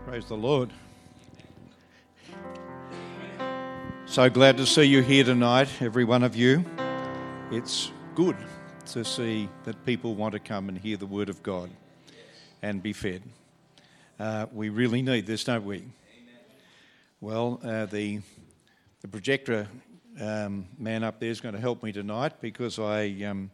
Praise the Lord. So glad to see you here tonight, every one of you. It's good to see that people want to come and hear the Word of God and be fed. We really need this, don't we? Well, the projector man up there is going to help me tonight because I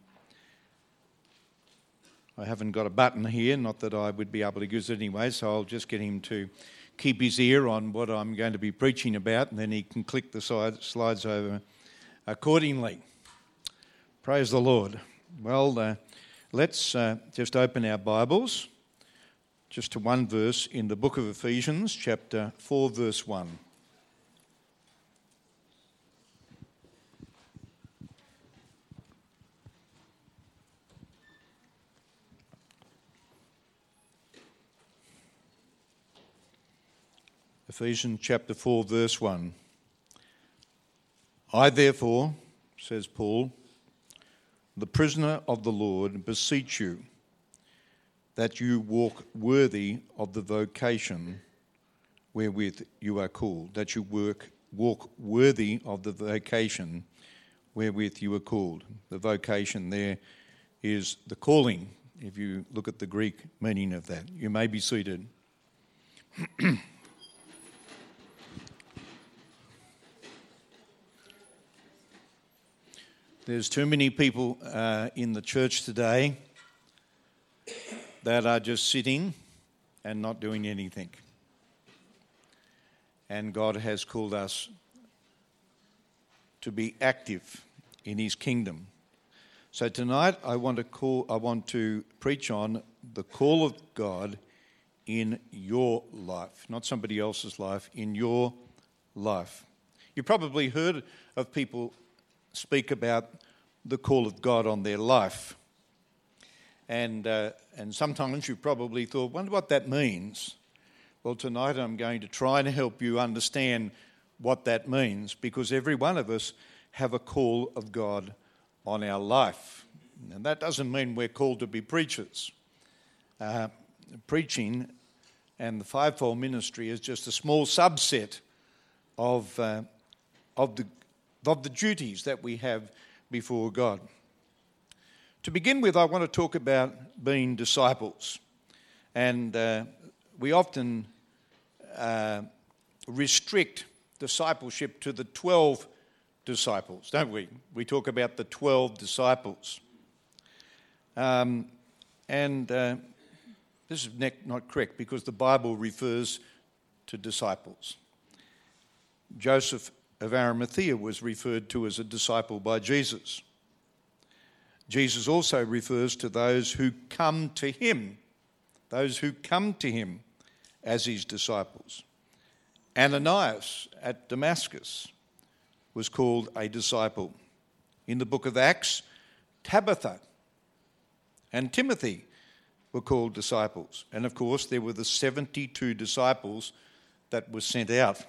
haven't got a button here, not that I would be able to use it anyway, so I'll just get him to keep his ear on what I'm going to be preaching about, and then he can click the slides over accordingly. Praise the Lord. Well, let's just open our Bibles just to one verse in the book of Ephesians, chapter 4, verse 1. Ephesians chapter 4, verse 1. I therefore, says Paul, the prisoner of the Lord, beseech you that you walk worthy of the vocation wherewith you are called, that you walk worthy of the vocation wherewith you are called. The vocation there is the calling, if you look at the Greek meaning of that. You may be seated. There's too many people in the church today that are just sitting and not doing anything. And God has called us to be active in His kingdom. So tonight I want to preach on the call of God in your life, not somebody else's life, in your life. You probably heard of people speak about the call of God on their life. And sometimes you probably thought, wonder what that means. Well, tonight I'm going to try and help you understand what that means, because every one of us have a call of God on our life. And that doesn't mean we're called to be preachers. Preaching and the fivefold ministry is just a small subset of the duties that we have before God. To begin with, I want to talk about being disciples. And we often restrict discipleship to the 12 disciples, don't we? We talk about the 12 disciples. This is not correct, because the Bible refers to disciples. Joseph of Arimathea was referred to as a disciple by Jesus. Jesus also refers to those who come to him as his disciples. Ananias at Damascus was called a disciple. In the book of Acts, Tabitha and Timothy were called disciples. And of course, there were the 72 disciples that were sent out.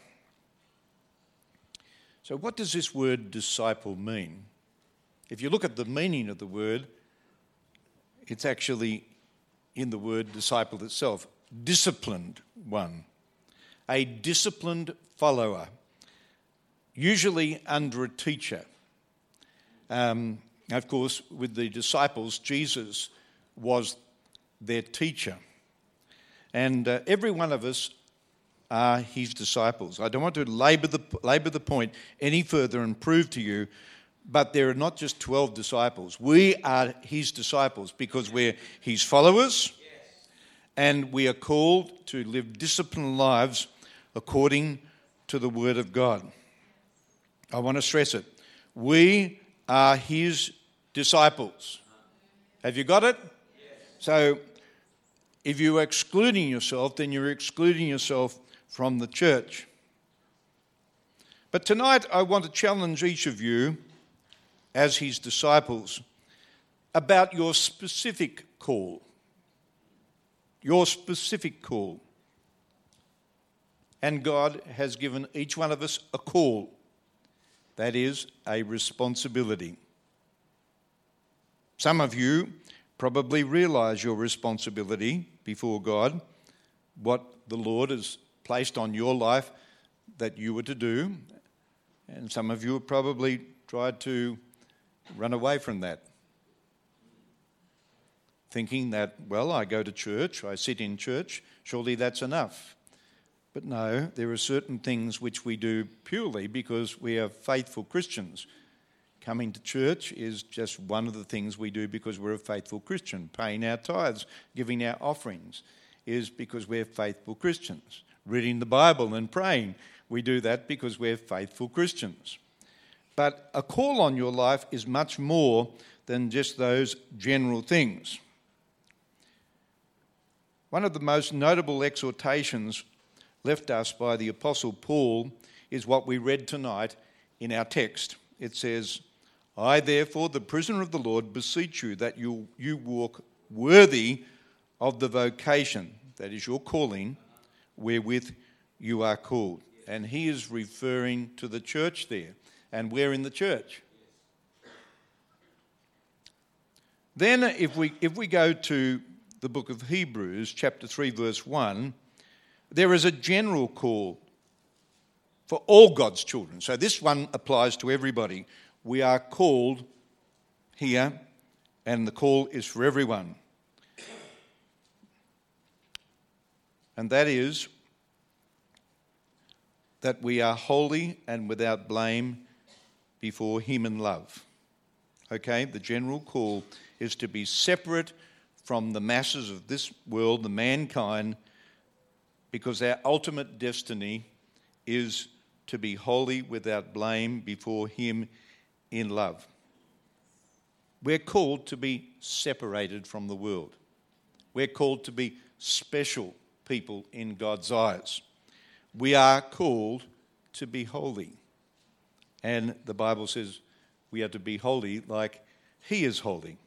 So what does this word disciple mean? If you look at the meaning of the word, it's actually in the word disciple itself. Disciplined one. A disciplined follower. Usually under a teacher. Of course, with the disciples, Jesus was their teacher. And every one of us are his disciples. I don't want to labour the point any further and prove to you, but there are not just 12 disciples. We are his disciples because we're his followers, and we are called to live disciplined lives according to the Word of God. I want to stress it. We are his disciples. Have you got it? So if you're excluding yourself, then you're excluding yourself from the church. But tonight I want to challenge each of you as his disciples about your specific call. Your specific call. And God has given each one of us a call. That is a responsibility. Some of you probably realise your responsibility before God, what the Lord has placed on your life that you were to do. And some of you have probably tried to run away from that, thinking that, well, I go to church, I sit in church, surely that's enough. But no, there are certain things which we do purely because we are faithful Christians. Coming to church is just one of the things we do because we're a faithful Christian. Paying our tithes, giving our offerings is because we're faithful Christians. Reading the Bible and praying, we do that because we're faithful Christians. But a call on your life is much more than just those general things. One of the most notable exhortations left us by the Apostle Paul is what we read tonight in our text. It says, I therefore, the prisoner of the Lord, beseech you that you walk worthy of the vocation, that is your calling, wherewith you are called. And he is referring to the church there. And we're in the church. Then if we go to the book of Hebrews, chapter 3, verse 1, there is a general call for all God's children. So this one applies to everybody. We are called here, and the call is for everyone. And that is that we are holy and without blame before him in love. Okay, the general call is to be separate from the masses of this world, the mankind, because our ultimate destiny is to be holy without blame before him in love. We're called to be separated from the world. We're called to be special people in God's eyes. We are called to be holy. And the Bible says we are to be holy like he is holy.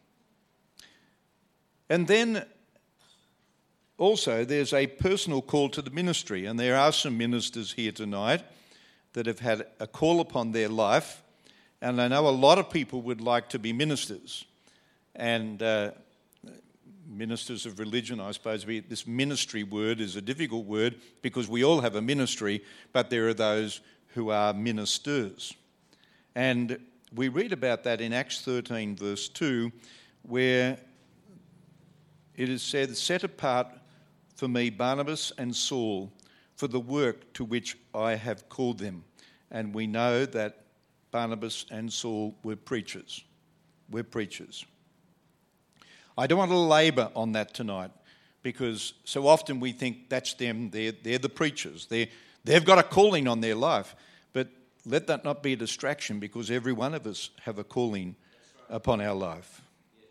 And then also there's a personal call to the ministry. And there are some ministers here tonight that have had a call upon their life. And I know a lot of people would like to be ministers. And ministers of religion, I suppose, this ministry word is a difficult word because we all have a ministry, but there are those who are ministers. And we read about that in Acts 13, verse 2, where it is said, set apart for me Barnabas and Saul for the work to which I have called them. And we know that Barnabas and Saul were preachers. We're preachers. I don't want to labour on that tonight because so often we think that's them, they're the preachers. They've got a calling on their life. But let that not be a distraction because every one of us have a calling upon our life.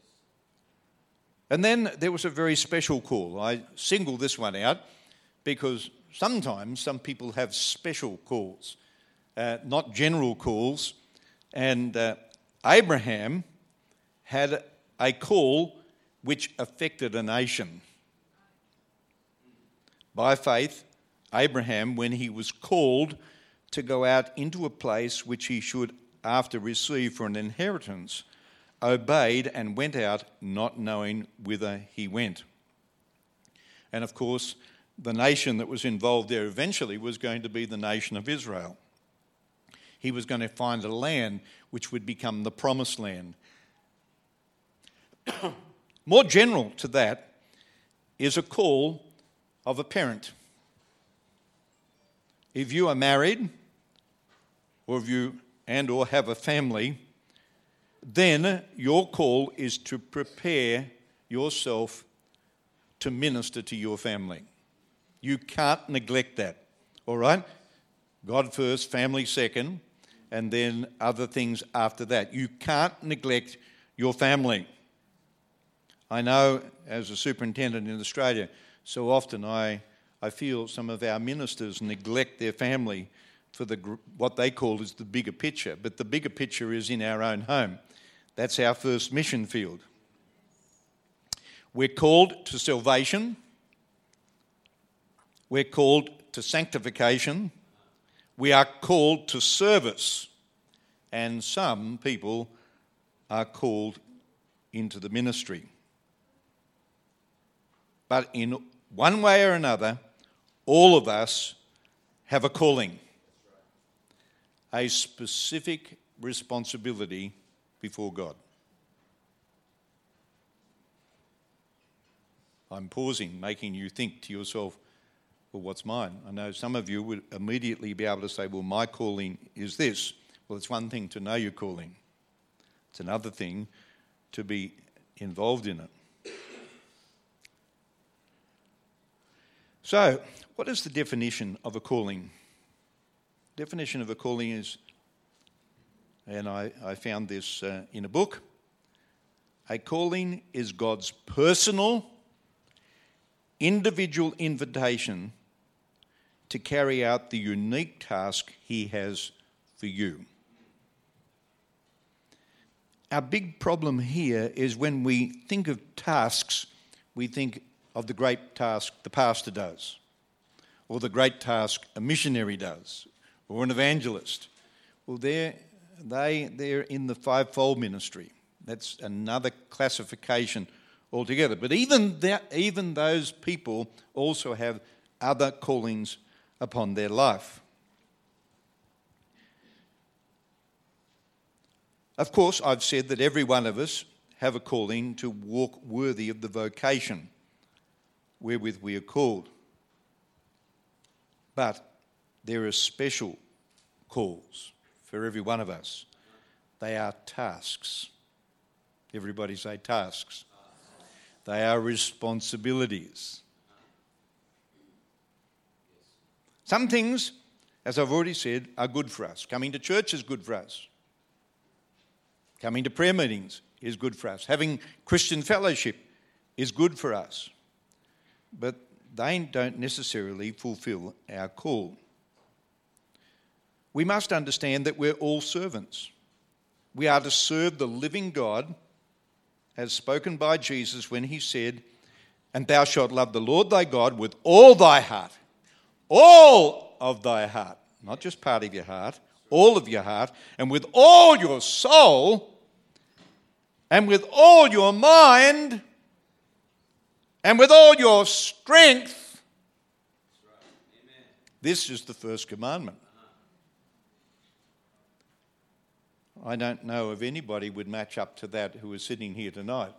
And then there was a very special call. I singled this one out because sometimes some people have special calls, not general calls. And Abraham had a call which affected a nation. By faith, Abraham, when he was called to go out into a place which he should after receive for an inheritance, obeyed and went out not knowing whither he went. And of course, the nation that was involved there eventually was going to be the nation of Israel. He was going to find a land which would become the promised land. More general to that is a call of a parent. If you are married, or if you or have a family, then your call is to prepare yourself to minister to your family. You can't neglect that, all right? God first, family second, and then other things after that. You can't neglect your family. I know as a superintendent in Australia, so often I feel some of our ministers neglect their family for what they call is the bigger picture. But the bigger picture is in our own home. That's our first mission field. We're called to salvation. We're called to sanctification. We are called to service. And some people are called into the ministry. But in one way or another, all of us have a calling, a specific responsibility before God. I'm pausing, making you think to yourself, well, what's mine? I know some of you would immediately be able to say, well, my calling is this. Well, it's one thing to know your calling. It's another thing to be involved in it. So, what is the definition of a calling? Definition of a calling is, and I found this in a book, a calling is God's personal, individual invitation to carry out the unique task he has for you. Our big problem here is when we think of tasks, we think of the great task the pastor does, or the great task a missionary does, or an evangelist. Well, they're in the fivefold ministry. That's another classification altogether. But even those people also have other callings upon their life. Of course, I've said that every one of us have a calling to walk worthy of the vocation wherewith we are called. But there are special calls for every one of us. They are tasks. Everybody say tasks. They are responsibilities. Some things, as I've already said, are good for us. Coming to church is good for us. Coming to prayer meetings is good for us. Having Christian fellowship is good for us. But they don't necessarily fulfill our call. We must understand that we're all servants. We are to serve the living God, as spoken by Jesus when he said, "And thou shalt love the Lord thy God with all thy heart." All of thy heart. Not just part of your heart, all of your heart, and with all your soul, and with all your mind, and with all your strength. This is the first commandment. I don't know if anybody would match up to that who is sitting here tonight.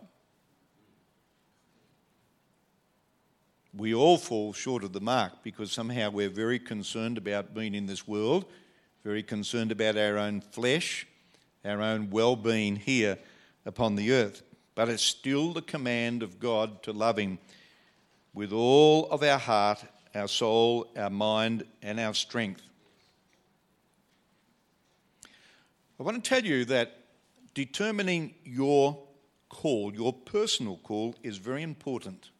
We all fall short of the mark because somehow we're very concerned about being in this world, very concerned about our own flesh, our own well-being here upon the earth. But it's still the command of God to love him with all of our heart, our soul, our mind, and our strength. I want to tell you that determining your call, your personal call, is very important.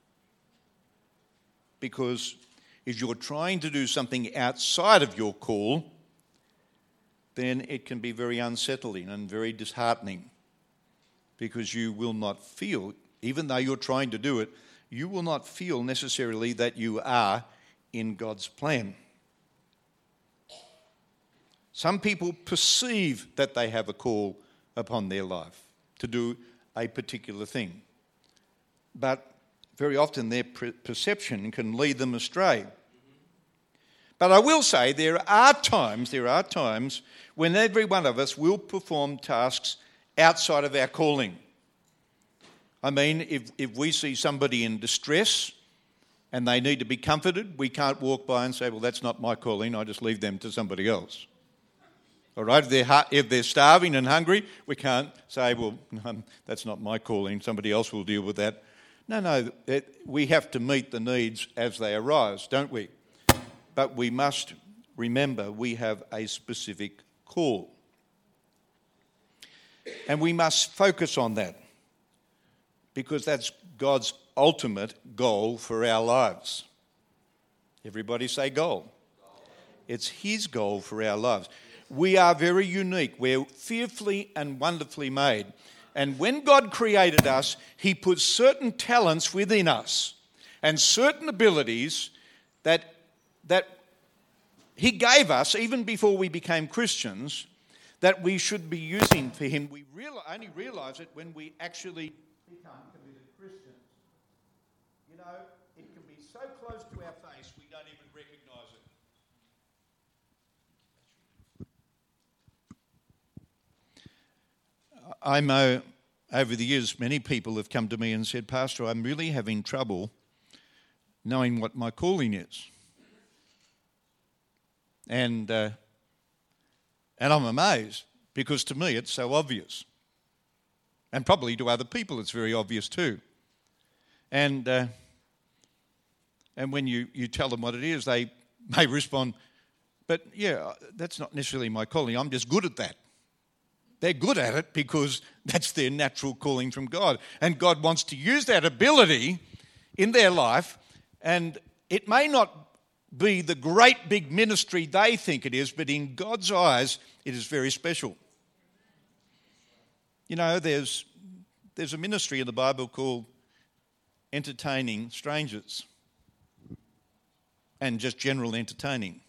Because if you're trying to do something outside of your call, then it can be very unsettling and very disheartening. Because you will not feel, even though you're trying to do it, you will not feel necessarily that you are in God's plan. Some people perceive that they have a call upon their life to do a particular thing. But very often their perception can lead them astray. But I will say there are times when every one of us will perform tasks outside of our calling. I mean, if we see somebody in distress and they need to be comforted, we can't walk by and say, well, that's not my calling, I just leave them to somebody else. All right, if they're starving and hungry, we can't say, well, that's not my calling, somebody else will deal with that. No, we have to meet the needs as they arise, don't we? But we must remember we have a specific call. And we must focus on that because that's God's ultimate goal for our lives. Everybody say goal. It's his goal for our lives. We are very unique. We're fearfully and wonderfully made. And when God created us, he put certain talents within us and certain abilities that he gave us even before we became Christians that we should be using for him. We only realise it when we actually become committed Christians. You know, it can be so close to our face we don't even recognise it. I know over the years many people have come to me and said, Pastor, I'm really having trouble knowing what my calling is. And I'm amazed, because to me it's so obvious. And probably to other people it's very obvious too. And when you tell them what it is, they may respond, but yeah, that's not necessarily my calling, I'm just good at that. They're good at it because that's their natural calling from God. And God wants to use that ability in their life, and it may not be the great big ministry they think it is, but in God's eyes, it is very special. You know, there's a ministry in the Bible called entertaining strangers and just general entertaining.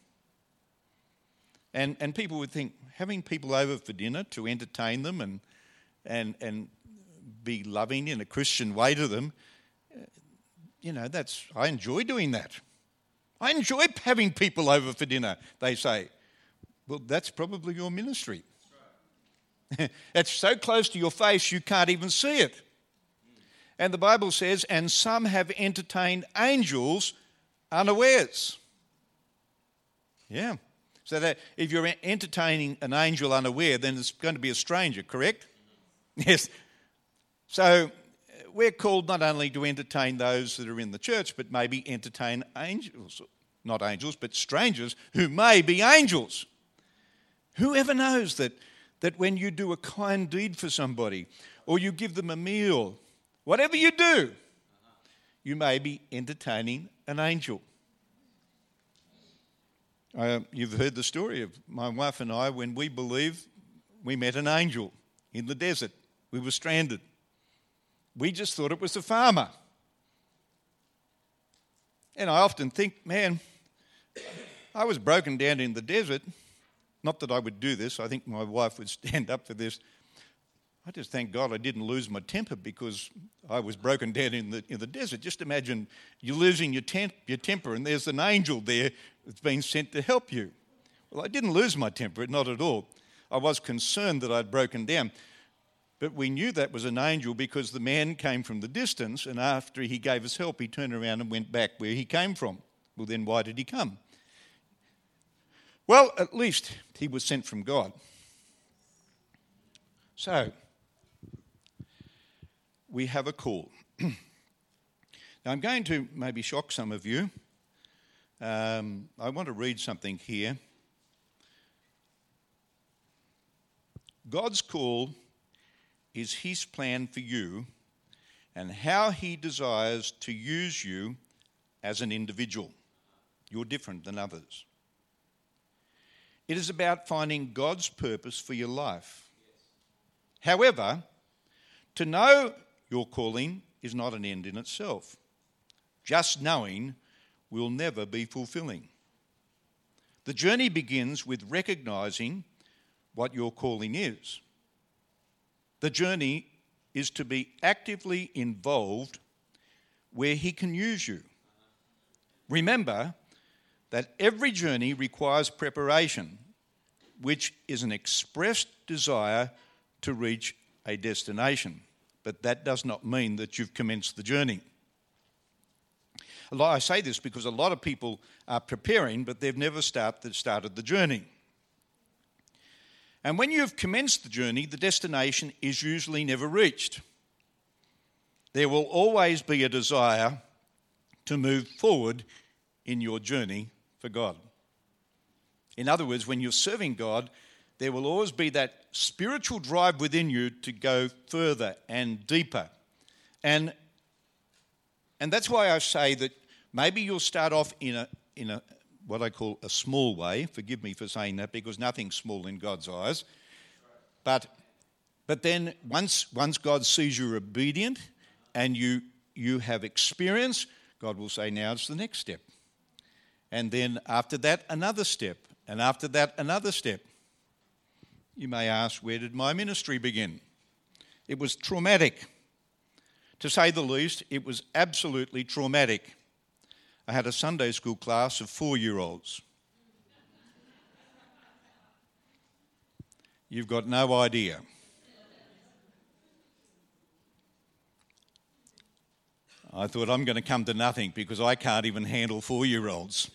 And people would think having people over for dinner to entertain them and be loving in a Christian way to them, you know, I enjoy doing that. I enjoy having people over for dinner, they say. Well, that's probably your ministry. It's so close to your face you can't even see it. And the Bible says, and some have entertained angels unawares. Yeah. So that if you're entertaining an angel unaware, then it's going to be a stranger, correct? Yes. So we're called not only to entertain those that are in the church, but maybe entertain angels, not angels, but strangers who may be angels. Whoever knows that when you do a kind deed for somebody, or you give them a meal, whatever you do, you may be entertaining an angel. You've heard the story of my wife and I when we believed we met an angel in the desert. We were stranded. We just thought it was a farmer. And I often think, man, I was broken down in the desert. Not that I would do this. I think my wife would stand up for this. I just thank God I didn't lose my temper because I was broken down in the desert. Just imagine you're losing your temper and there's an angel there that's been sent to help you. Well, I didn't lose my temper, not at all. I was concerned that I'd broken down. But we knew that was an angel because the man came from the distance, and after he gave us help, he turned around and went back where he came from. Well, then why did he come? Well, at least he was sent from God. So, we have a call. Now, I'm going to maybe shock some of you. I want to read something here. God's call is his plan for you and how he desires to use you as an individual. You're different than others. It is about finding God's purpose for your life. However, to know your calling is not an end in itself. Just knowing will never be fulfilling. The journey begins with recognizing what your calling is. The journey is to be actively involved where he can use you. Remember that every journey requires preparation, which is an expressed desire to reach a destination. But that does not mean that you've commenced the journey. I say this because a lot of people are preparing, but they've never started the journey. And when you've commenced the journey, the destination is usually never reached. There will always be a desire to move forward in your journey for God. In other words, when you're serving God, there will always be that spiritual drive within you to go further and deeper. And that's why I say that maybe you'll start off in a what I call a small way. Forgive me for saying that because nothing's small in God's eyes. But then once God sees you're obedient and you have experience, God will say, now it's the next step. And then after that, another step. And after that, another step. You may ask, where did my ministry begin? It was traumatic. To say the least, it was absolutely traumatic. I had a Sunday school class of 4-year-olds. You've got no idea. I thought I'm going to come to nothing because I can't even handle 4-year-olds.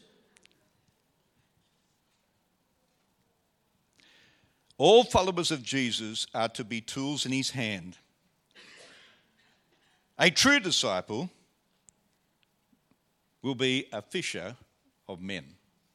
All followers of Jesus are to be tools in his hand. A true disciple will be a fisher of men.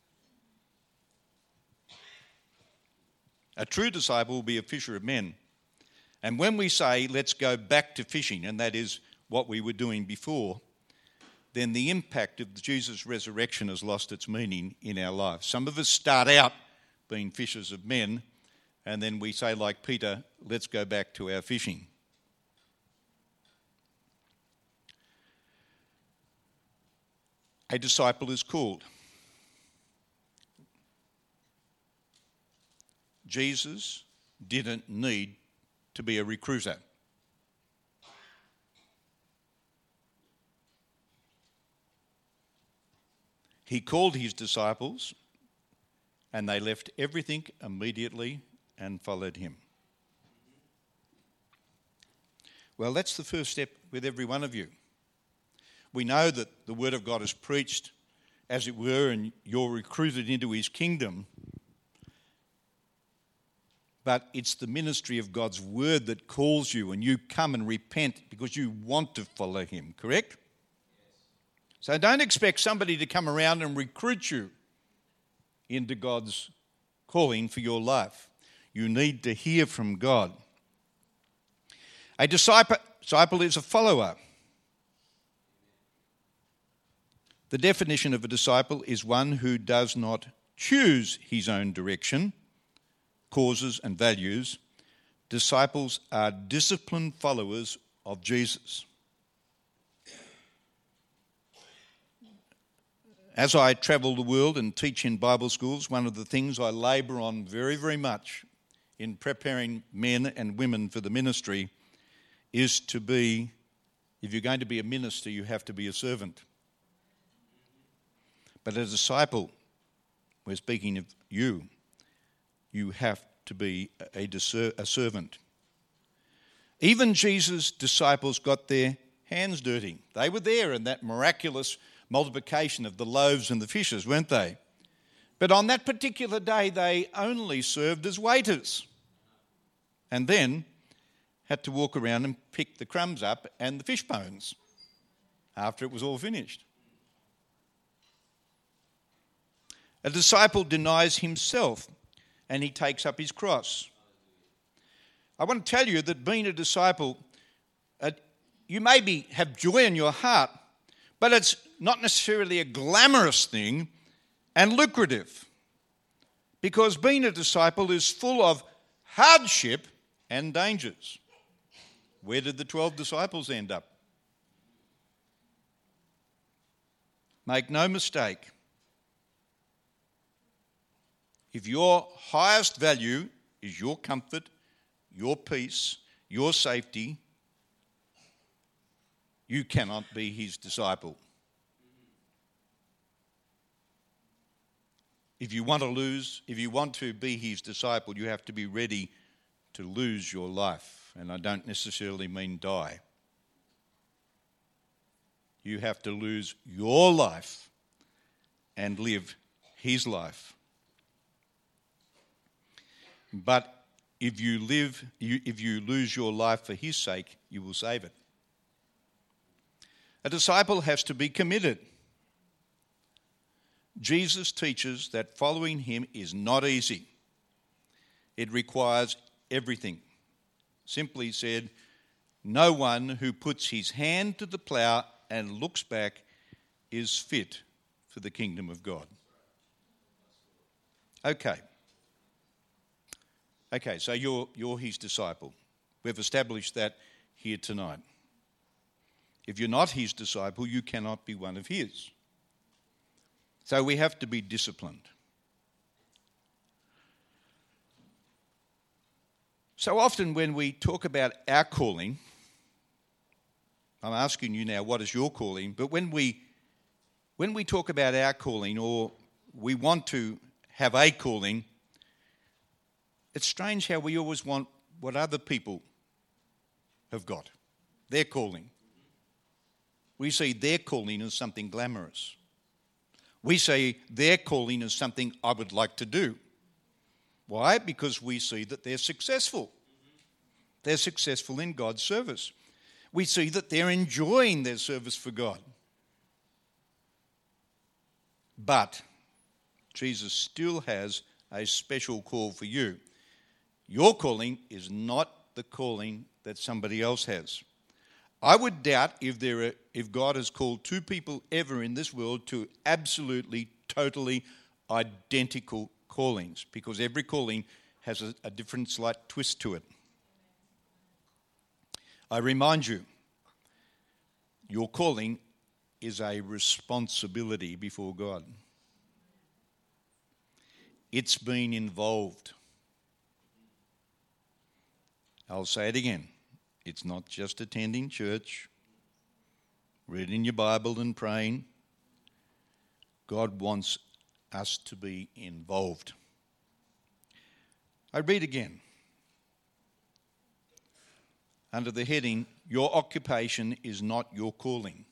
A true disciple will be a fisher of men. And when we say, let's go back to fishing, and that is what we were doing before, then the impact of Jesus' resurrection has lost its meaning in our lives. Some of us start out being fishers of men, and then we say, like Peter, let's go back to our fishing. A disciple is called. Jesus didn't need to be a recruiter. He called his disciples and they left everything immediately and followed him. Well, that's the first step with every one of you. We know that the word of God is preached, as it were, and you're recruited into his kingdom. But it's the ministry of God's word that calls you, and you come and repent because you want to follow him, correct? So don't expect somebody to come around and recruit you into God's calling for your life. You need to hear from God. A disciple is a follower. The definition of a disciple is one who does not choose his own direction, causes and values. Disciples are disciplined followers of Jesus. As I travel the world and teach in Bible schools, one of the things I labour on very, very much in preparing men and women for the ministry is to be, if you're going to be a minister, you have to be a servant. But as a disciple, we're speaking of you, you have to be a servant. Even Jesus' disciples got their hands dirty. They were there in that miraculous multiplication of the loaves and the fishes, weren't they? But on that particular day, they only served as waiters and then had to walk around and pick the crumbs up and the fish bones after it was all finished. A disciple denies himself and he takes up his cross. I want to tell you that being a disciple, you maybe have joy in your heart, but it's not necessarily a glamorous thing and lucrative, because being a disciple is full of hardship and dangers. Where did the 12 disciples end up? Make no mistake, if your highest value is your comfort, your peace, your safety, you cannot be his disciple. If you want to be his disciple, you have to be ready to lose your life. And I don't necessarily mean die. You have to lose your life and live his life. But if you lose your life for his sake, you will save it. A disciple has to be committed. Jesus teaches that following him is not easy. It requires everything. Simply said, no one who puts his hand to the plough and looks back is fit for the kingdom of God. Okay, so you're his disciple. We've established that here tonight. If you're not his disciple, you cannot be one of his. So we have to be disciplined. So often when we talk about our calling, I'm asking you now, what is your calling? But when we When we talk about our calling, or we want to have a calling, it's strange how we always want what other people have got, their calling. We see their calling as something glamorous. We say their calling is something I would like to do. Why? Because we see that they're successful. They're successful in God's service. We see that they're enjoying their service for God. But Jesus still has a special call for you. Your calling is not the calling that somebody else has. I would doubt if God has called two people ever in this world to absolutely, totally identical callings, because every calling has a different slight twist to it. I remind you, your calling is a responsibility before God. It's been involved. I'll say it again. It's not just attending church, reading your Bible and praying. God wants us to be involved. I read again. Under the heading, your occupation is not your calling.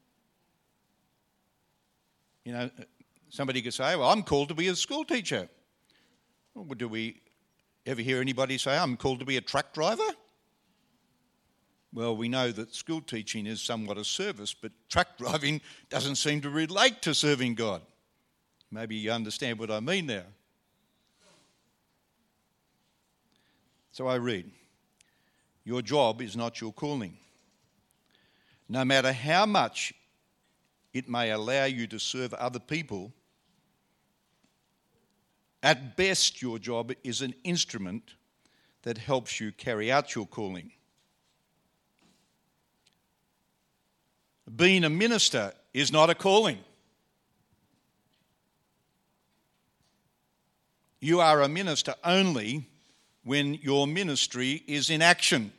You know, somebody could say, well, I'm called to be a school teacher. Well, do we ever hear anybody say, I'm called to be a truck driver? Well, we know that school teaching is somewhat a service, but truck driving doesn't seem to relate to serving God. Maybe you understand what I mean now. So I read, your job is not your calling. No matter how much it may allow you to serve other people, at best your job is an instrument that helps you carry out your calling. Being a minister is not a calling. You are a minister only when your ministry is in action.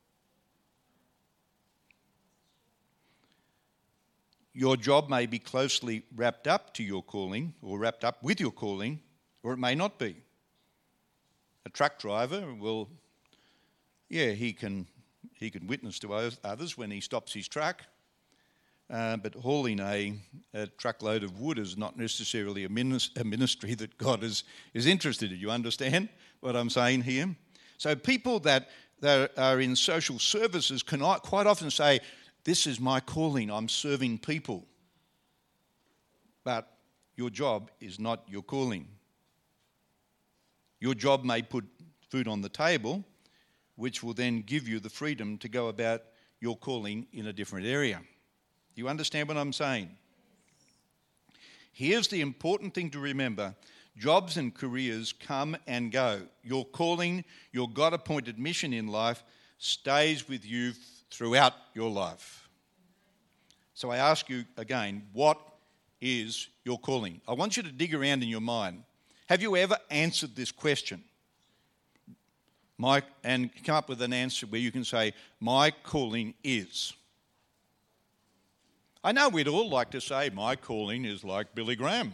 Your job may be closely wrapped up to your calling, or wrapped up with your calling, or it may not be. A truck driver, well, yeah, he can witness to others when he stops his truck. But hauling a truckload of wood is not necessarily a ministry that God is interested in. You understand what I'm saying here? So people that are in social services can quite often say, this is my calling, I'm serving people. But your job is not your calling. Your job may put food on the table, which will then give you the freedom to go about your calling in a different area. Do you understand what I'm saying? Here's the important thing to remember. Jobs and careers come and go. Your calling, your God-appointed mission in life stays with you throughout your life. So I ask you again, what is your calling? I want you to dig around in your mind. Have you ever answered this question? And come up with an answer where you can say, my calling is. I know we'd all like to say, my calling is like Billy Graham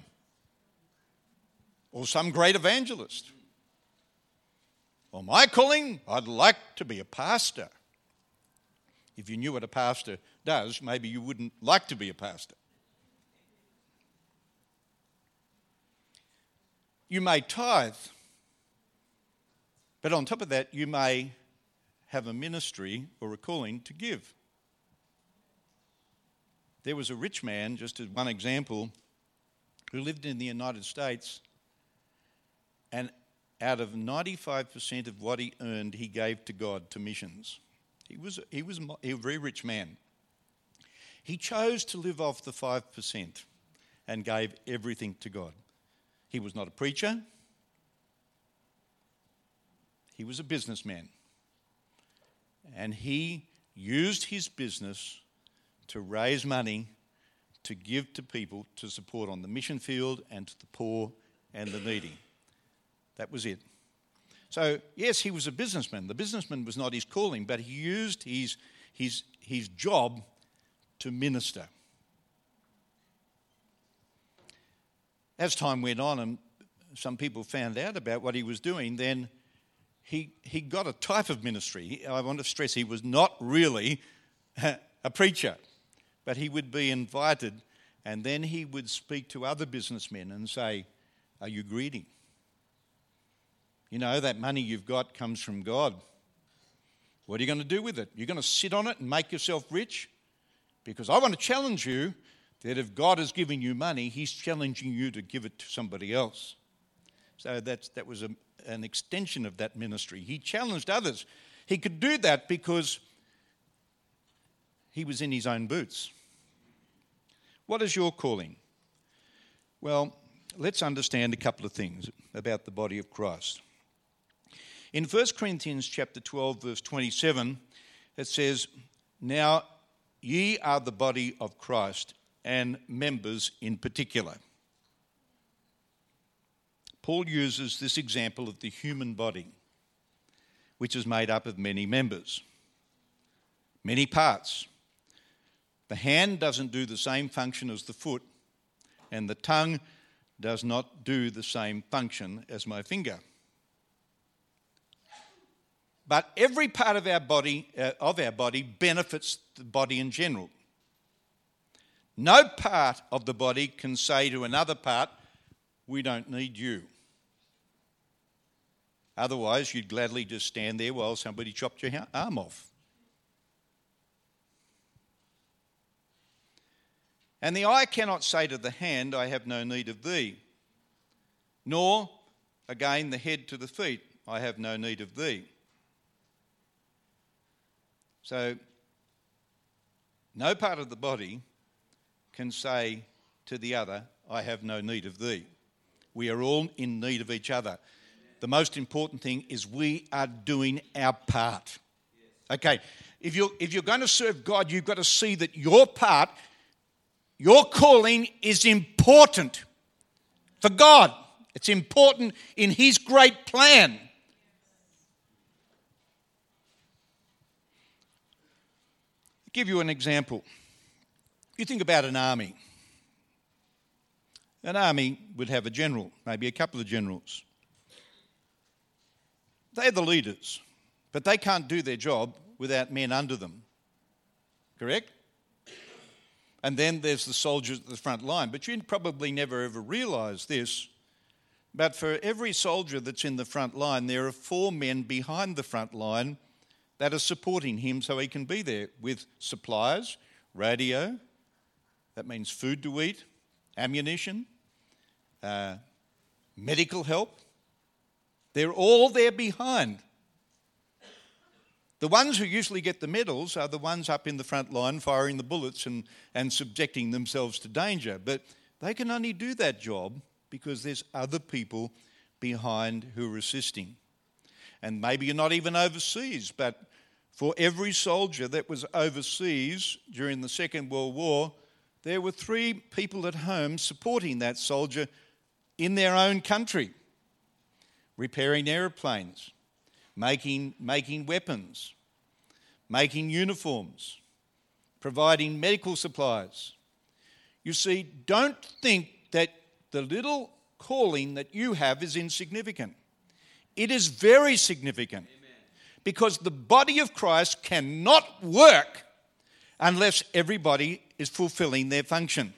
or some great evangelist. Well, my calling, I'd like to be a pastor. If you knew what a pastor does, maybe you wouldn't like to be a pastor. You may tithe, but on top of that, you may have a ministry or a calling to give. There was a rich man, just as one example, who lived in the United States, and out of 95% of what he earned, he gave to God, to missions. He was a very rich man. He chose to live off the 5% and gave everything to God. He was not a preacher. He was a businessman. And he used his business to raise money to give to people to support on the mission field and to the poor and the needy. That was it. So, yes, he was a businessman. The businessman was not his calling, but he used his job to minister. as time went on and some people found out about what he was doing, then he got a type of ministry. I want to stress he was not really a preacher, but he would be invited and then he would speak to other businessmen and say, "Are you greedy? You know, that money you've got comes from God. What are you going to do with it? You're going to sit on it and make yourself rich? Because I want to challenge you that if God has given you money, he's challenging you to give it to somebody else." So that was an extension of that ministry. He challenged others. He could do that because he was in his own boots. What is your calling? Well, let's understand a couple of things about the body of Christ. In 1 Corinthians chapter 12, verse 27, it says, "Now ye are the body of Christ, and members in particular." Paul uses this example of the human body, which is made up of many members, many parts. The hand doesn't do the same function as the foot, and the tongue does not do the same function as my finger. But every part of our body benefits the body in general. No part of the body can say to another part, "We don't need you." Otherwise, you'd gladly just stand there while somebody chopped your arm off. And the eye cannot say to the hand, "I have no need of thee," nor, again, the head to the feet, "I have no need of thee." So, no part of the body can say to the other, "I have no need of thee." We are all in need of each other. The most important thing is we are doing our part. Okay, if you're going to serve God, you've got to see that your part, your calling is important for God. It's important in his great plan. I'll give you an example. You think about an army. An army would have a general, maybe a couple of generals. They're the leaders, but they can't do their job without men under them. Correct? And then there's the soldiers at the front line. But you probably never ever realise this. But for every soldier that's in the front line, there are 4 men behind the front line that are supporting him so he can be there with supplies, radio, that means food to eat, ammunition, medical help. They're all there behind. The ones who usually get the medals are the ones up in the front line firing the bullets and subjecting themselves to danger. But they can only do that job because there's other people behind who are assisting. And maybe you're not even overseas, but for every soldier that was overseas during the Second World War, there were 3 people at home supporting that soldier in their own country, repairing aeroplanes, making weapons, making uniforms, providing medical supplies. You see, don't think that the little calling that you have is insignificant. It is very significant. Amen. Because the body of Christ cannot work unless everybody is fulfilling their function.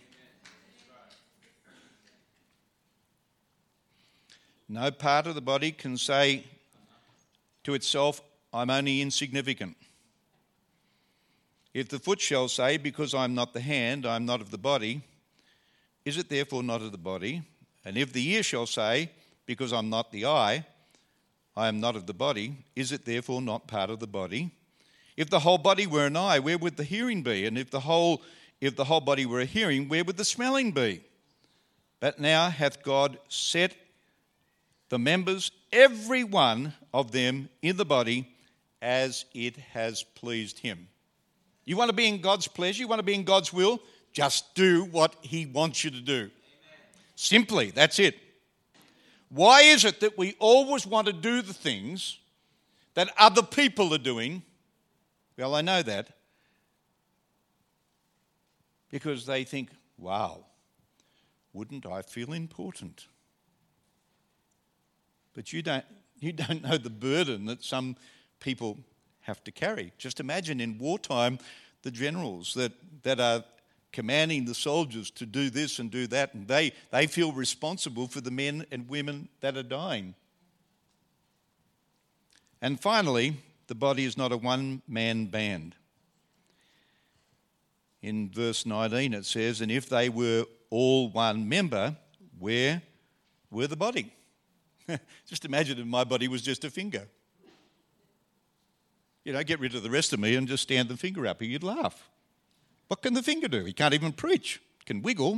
No part of the body can say to itself, "I'm only insignificant." If the foot shall say, "Because I'm not the hand, I'm not of the body," is it therefore not of the body? And if the ear shall say, "Because I'm not the eye, I am not of the body," is it therefore not part of the body? If the whole body were an eye, where would the hearing be? And if the whole body were a hearing, where would the smelling be? But now hath God set the members, every one of them in the body, as it has pleased him. You want to be in God's pleasure? You want to be in God's will? Just do what he wants you to do. Amen. Simply, that's it. Why is it that we always want to do the things that other people are doing? Well, I know that. Because they think, wow, wouldn't I feel important? But you don't know the burden that some people have to carry. Just imagine in wartime the generals that are commanding the soldiers to do this and do that, and they feel responsible for the men and women that are dying. And finally, the body is not a one-man band. In verse 19 it says, and if they were all one member, where were the body? Just imagine if my body was just a finger. Get rid of the rest of me and just stand the finger up, you'd laugh. What can the finger do? He can't even preach. It can wiggle.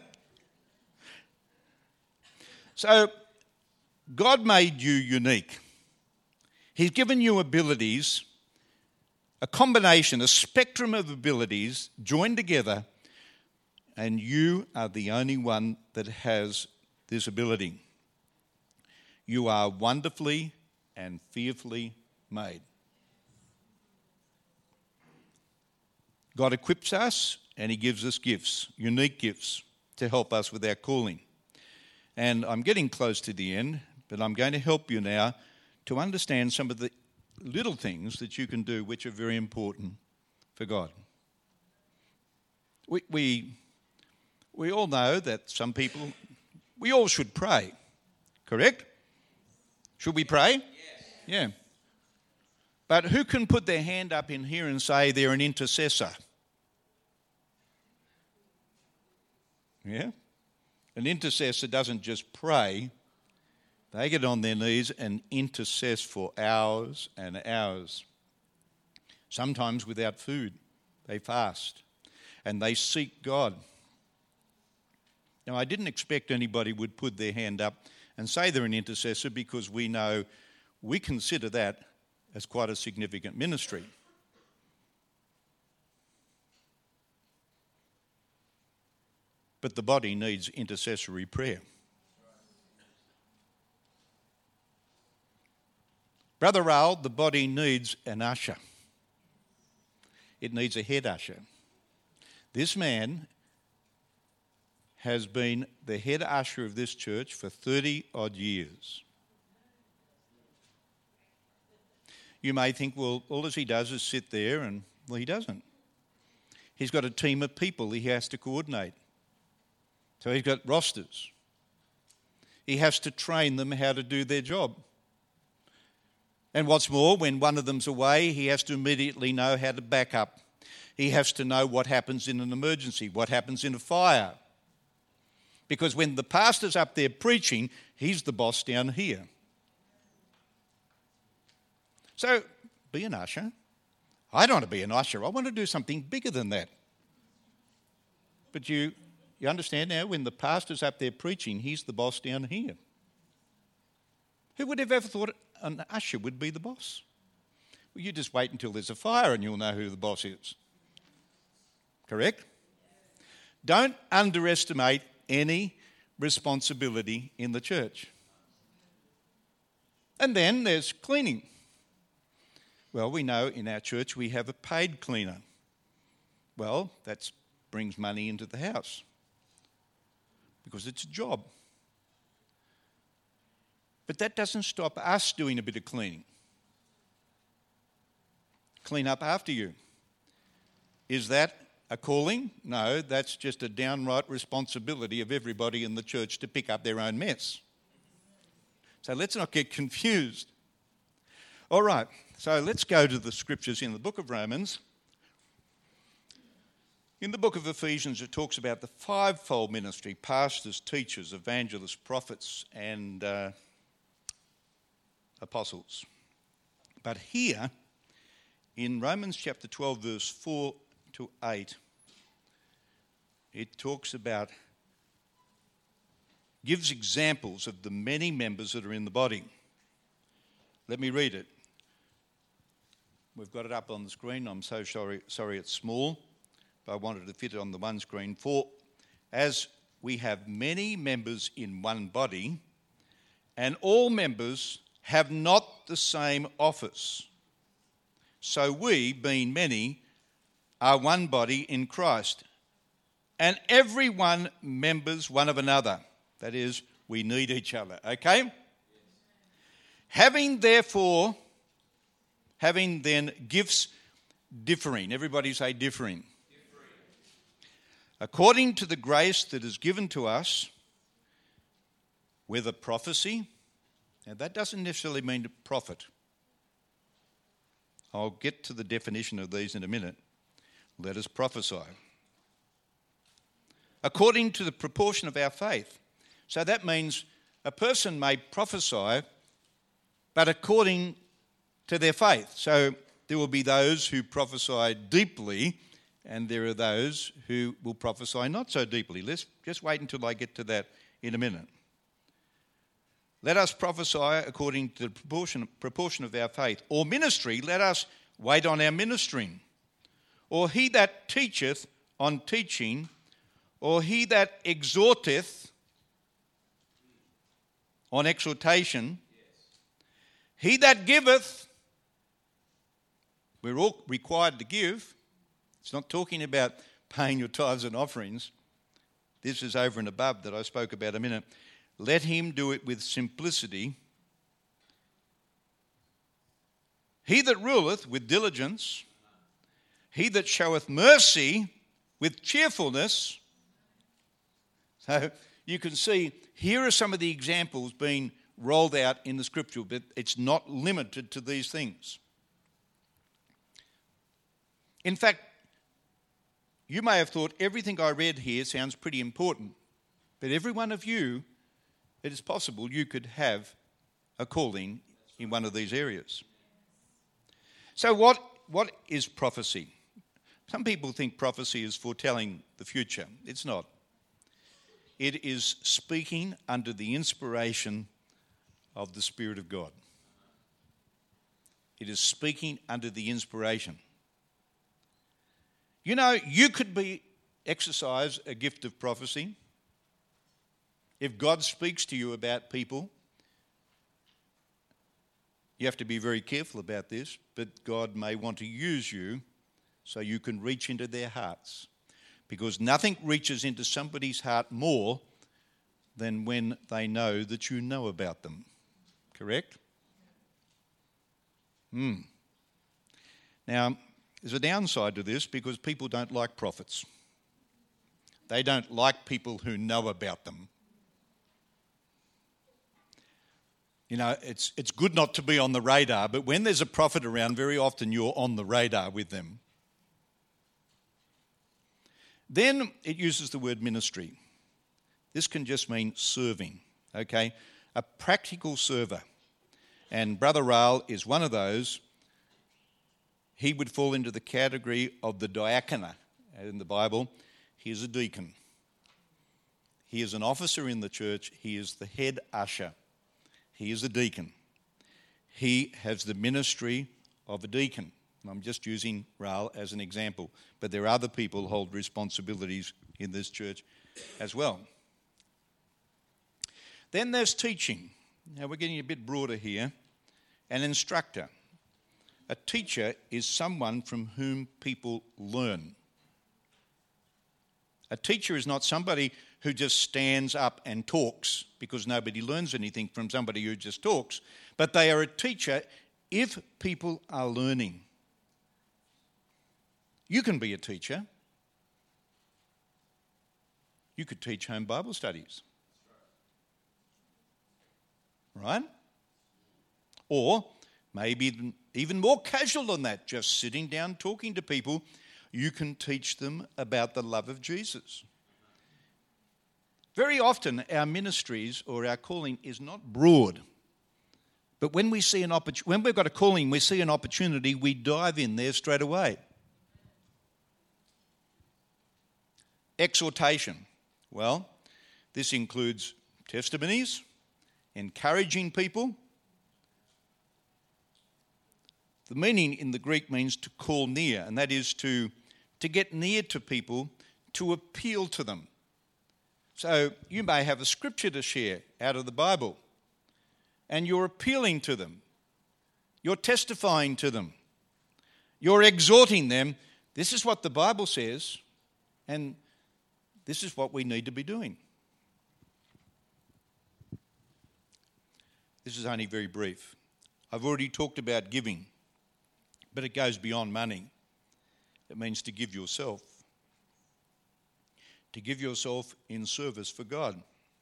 So, God made you unique. He's given you abilities, a combination, a spectrum of abilities joined together, and you are the only one that has this ability. You are wonderfully and fearfully made. God equips us and he gives us gifts, unique gifts, to help us with our calling. And I'm getting close to the end, but I'm going to help you now to understand some of the little things that you can do which are very important for God. We all know that some people, we all should pray, correct? Should we pray? Yes. Yeah. But who can put their hand up in here and say they're an intercessor? Yeah? An intercessor doesn't just pray. They get on their knees and intercess for hours and hours. Sometimes without food. They fast. And they seek God. Now, I didn't expect anybody would put their hand up and say they're an intercessor, because we consider that as quite a significant ministry. But the body needs intercessory prayer. Brother Raoul, the body needs an usher. It needs a head usher. This man has been the head usher of this church for 30 odd years. You may think, well, all he does is sit there, and well, he doesn't. He's got a team of people he has to coordinate. So he's got rosters. He has to train them how to do their job. And what's more, when one of them's away, he has to immediately know how to back up. He has to know what happens in an emergency, what happens in a fire. Because when the pastor's up there preaching, he's the boss down here. So, be an usher. I don't want to be an usher. I want to do something bigger than that. But you understand now, when the pastor's up there preaching, he's the boss down here. Who would have ever thought an usher would be the boss? Well, you just wait until there's a fire and you'll know who the boss is. Correct? Don't underestimate any responsibility in the church. And then there's cleaning. Well, we know in our church we have a paid cleaner. Well, that brings money into the house because it's a job. But that doesn't stop us doing a bit of cleaning. Clean up after you. Is that a calling? No, that's just a downright responsibility of everybody in the church to pick up their own mess. So let's not get confused. All right, so let's go to the scriptures in the book of Romans. In the book of Ephesians, it talks about the fivefold ministry: pastors, teachers, evangelists, prophets, and apostles. But here, in Romans chapter 12, verse 4 to 8, it talks about, gives examples of the many members that are in the body. Let me read it. We've got it up on the screen. I'm so sorry it's small, but I wanted to fit it on the one screen. For as we have many members in one body, and all members have not the same office, so we, being many, are one body in Christ, and everyone members one of another. That is, we need each other, okay? Yes. Having then gifts differing. Everybody say differing. According to the grace that is given to us, whether prophecy, now that doesn't necessarily mean to prophet. I'll get to the definition of these in a minute. Let us prophesy. According to the proportion of our faith. So that means a person may prophesy, but according to their faith. So there will be those who prophesy deeply, and there are those who will prophesy not so deeply. Let's just wait until I get to that in a minute. Let us prophesy according to the proportion of our faith. Or ministry, let us wait on our ministering. Or he that teacheth on teaching, or he that exhorteth on exhortation, he that giveth, we're all required to give. It's not talking about paying your tithes and offerings. This is over and above that I spoke about a minute. Let him do it with simplicity. He that ruleth with diligence, he that showeth mercy with cheerfulness. So you can see here are some of the examples being rolled out in the scripture, but it's not limited to these things. In fact, you may have thought everything I read here sounds pretty important, but every one of you, it is possible you could have a calling in one of these areas. So what is prophecy? Some people think prophecy is foretelling the future. It's not. It is speaking under the inspiration of the Spirit of God. It is speaking under the inspiration. You know, you could exercise a gift of prophecy. If God speaks to you about people, you have to be very careful about this, but God may want to use you so you can reach into their hearts. Because nothing reaches into somebody's heart more than when they know that you know about them. Correct? Now, there's a downside to this because people don't like prophets. They don't like people who know about them. You know, it's good not to be on the radar, but when there's a prophet around, very often you're on the radar with them. Then it uses the word ministry. This can just mean serving, okay? A practical server. And Brother Rail is one of those. He would fall into the category of the diaconate in the Bible. He is a deacon. He is an officer in the church. He is the head usher. He is a deacon. He has the ministry of a deacon. I'm just using Rail as an example, but there are other people who hold responsibilities in this church as well. Then there's teaching. Now we're getting a bit broader here. An instructor. A teacher is someone from whom people learn. A teacher is not somebody who just stands up and talks, because nobody learns anything from somebody who just talks, but they are a teacher if people are learning. You can be a teacher. You could teach home Bible studies. Right? Or maybe even more casual than that, just sitting down talking to people, you can teach them about the love of Jesus. Very often our ministries or our calling is not broad. But when we see when we've got a calling, we see an opportunity, we dive in there straight away. Exhortation. Well, this includes testimonies, encouraging people. The meaning in the Greek means to call near, and that is to get near to people, to appeal to them. So you may have a scripture to share out of the Bible, and you're appealing to them. You're testifying to them. You're exhorting them. This is what the Bible says, and This is what we need to be doing. This is only very brief. I've already talked about giving, but it goes beyond money. It means to give yourself. To give yourself in service for God.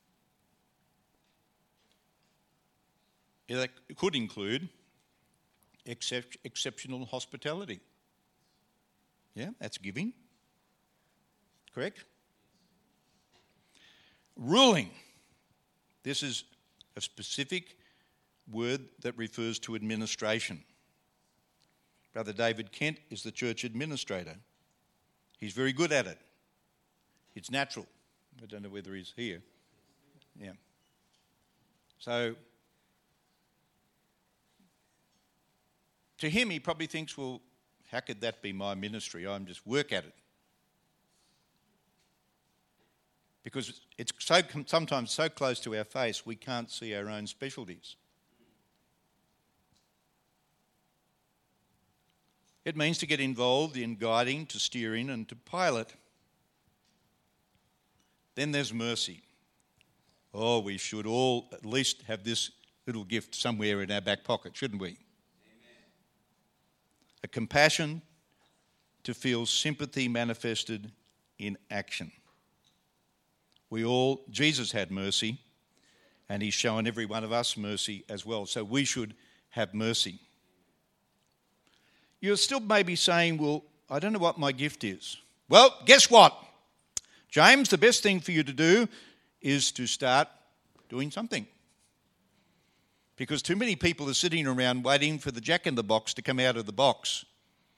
It could include exceptional hospitality. Yeah, that's giving. Correct? Ruling. This is a specific word that refers to administration. Brother David Kent is the church administrator. He's very good at it. It's natural. I don't know whether he's here. Yeah. So, to him, he probably thinks, well, how could that be my ministry? I'm just work at it. Because it's sometimes so close to our face, we can't see our own specialties. It means to get involved in guiding, to steering, and to pilot. Then there's mercy. Oh, we should all at least have this little gift somewhere in our back pocket, shouldn't we? Amen. A compassion to feel sympathy manifested in action. Jesus had mercy, and he's shown every one of us mercy as well. So we should have mercy. You're still maybe saying, well, I don't know what my gift is. Well, guess what? James, the best thing for you to do is to start doing something. Because too many people are sitting around waiting for the jack-in-the-box to come out of the box.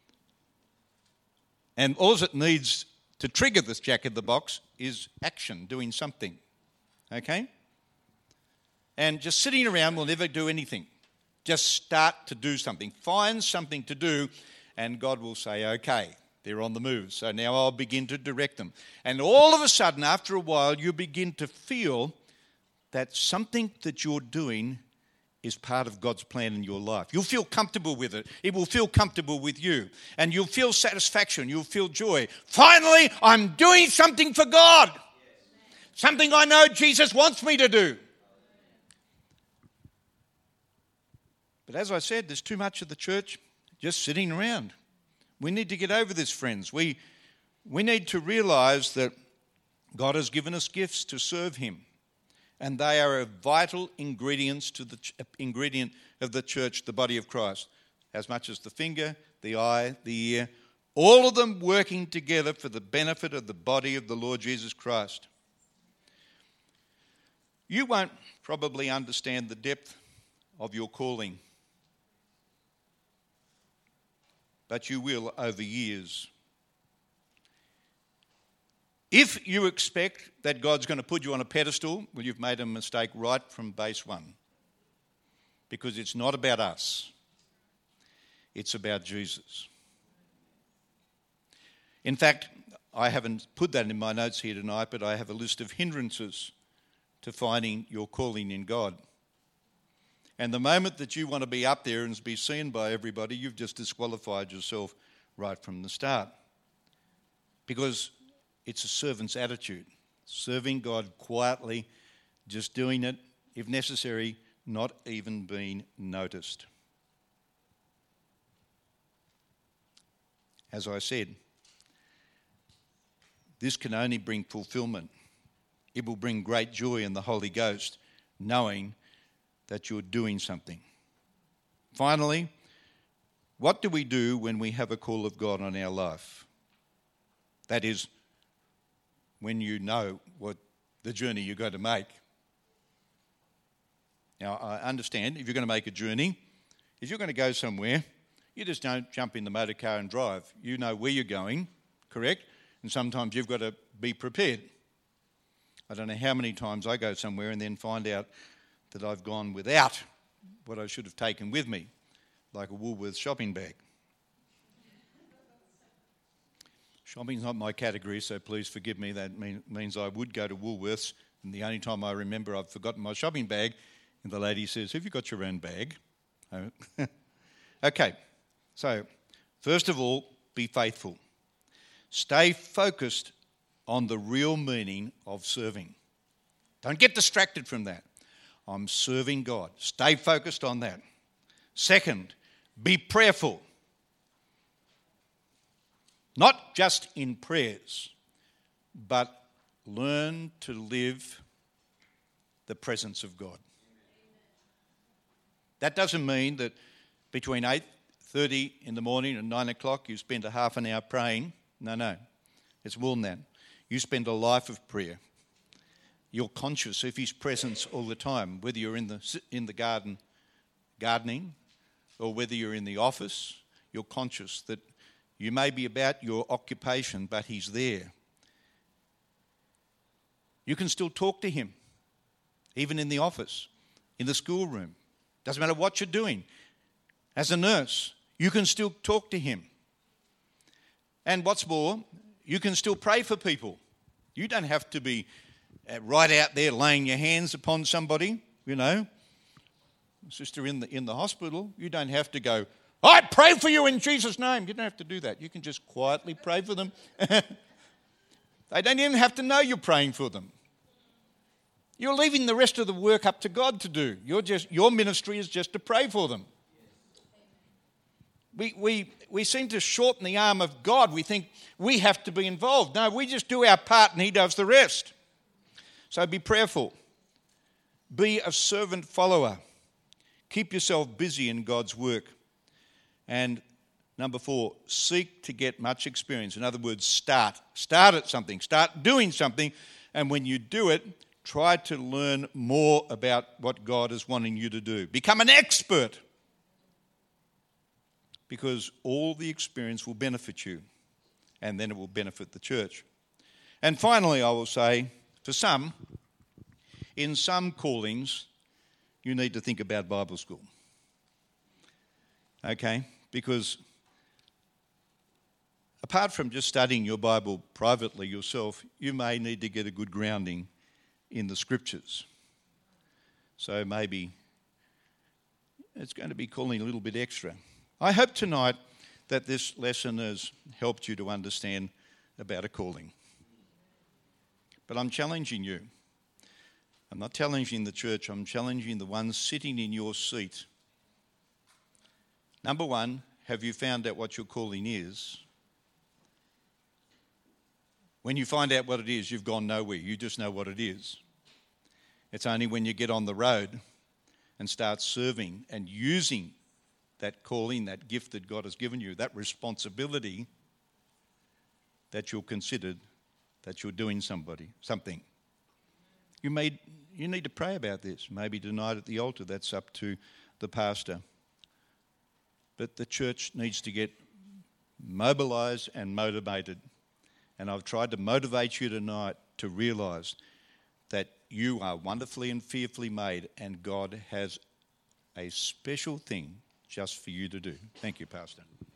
And all it needs to trigger this jack-in-the-box is action, doing something. Okay? And just sitting around will never do anything. Just start to do something. Find something to do, and God will say, okay, they're on the move. So now I'll begin to direct them. And all of a sudden, after a while, you begin to feel that something that you're doing is part of God's plan in your life. You'll feel comfortable with it. It will feel comfortable with you. And you'll feel satisfaction. You'll feel joy. Finally, I'm doing something for God. Something I know Jesus wants me to do. But as I said, there's too much of the church just sitting around. We need to get over this, friends. We need to realise that God has given us gifts to serve him. And they are a vital ingredient of the church, the body of Christ. As much as the finger, the eye, the ear, all of them working together for the benefit of the body of the Lord Jesus Christ. You won't probably understand the depth of your calling, but you will over years. If you expect that God's going to put you on a pedestal, well, you've made a mistake right from base one. Because it's not about us. It's about Jesus. In fact, I haven't put that in my notes here tonight, but I have a list of hindrances to finding your calling in God. And the moment that you want to be up there and be seen by everybody, you've just disqualified yourself right from the start. Because it's a servant's attitude. Serving God quietly, just doing it, if necessary, not even being noticed. As I said, this can only bring fulfillment. It will bring great joy in the Holy Ghost, knowing that you're doing something. Finally, what do we do when we have a call of God on our life? That is, when you know what the journey you're going to make. Now, I understand if you're going to make a journey, if you're going to go somewhere, you just don't jump in the motor car and drive. You know where you're going, correct? And sometimes you've got to be prepared. I don't know how many times I go somewhere and then find out that I've gone without what I should have taken with me, like a Woolworths shopping bag. Shopping's not my category, so please forgive me. That means I would go to Woolworths, and the only time I remember I've forgotten my shopping bag, and the lady says, have you got your own bag? Okay, so first of all, be faithful. Stay focused on the real meaning of serving. Don't get distracted from that. I'm serving God. Stay focused on that. Second, be prayerful. Not just in prayers, but learn to live the presence of God. That doesn't mean that between 8:30 in the morning and 9 o'clock you spend a half an hour praying. No. It's more than that. You spend a life of prayer. You're conscious of his presence all the time, whether you're in the garden gardening or whether you're in the office. You're conscious that you may be about your occupation, but he's there. You can still talk to him, even in the office, in the schoolroom. Doesn't matter what you're doing. As a nurse, you can still talk to him. And what's more, you can still pray for people. You don't have to be right out there laying your hands upon somebody, Sister in the hospital. You don't have to go, I pray for you in Jesus' name. You don't have to do that. You can just quietly pray for them. They don't even have to know you're praying for them. You're leaving the rest of the work up to God to do. Your ministry is just to pray for them. We seem to shorten the arm of God. We think we have to be involved. No, we just do our part and he does the rest. So be prayerful. Be a servant follower. Keep yourself busy in God's work. And number 4, seek to get much experience. In other words, start. Start at something. Start doing something. And when you do it, try to learn more about what God is wanting you to do. Become an expert. Because all the experience will benefit you. And then it will benefit the church. And finally, I will say, for some, in some callings, you need to think about Bible school. Okay? Because apart from just studying your Bible privately yourself, you may need to get a good grounding in the Scriptures. So maybe it's going to be calling a little bit extra. I hope tonight that this lesson has helped you to understand about a calling. But I'm challenging you. I'm not challenging the church, I'm challenging the ones sitting in your seat. Number 1, have you found out what your calling is? When you find out what it is, you've gone nowhere. You just know what it is. It's only when you get on the road and start serving and using that calling, that gift that God has given you, that responsibility, that you'll consider that you're doing something. You need to pray about this. Maybe tonight at the altar, that's up to the pastor. But the church needs to get mobilised and motivated. And I've tried to motivate you tonight to realise that you are wonderfully and fearfully made and God has a special thing just for you to do. Thank you, Pastor.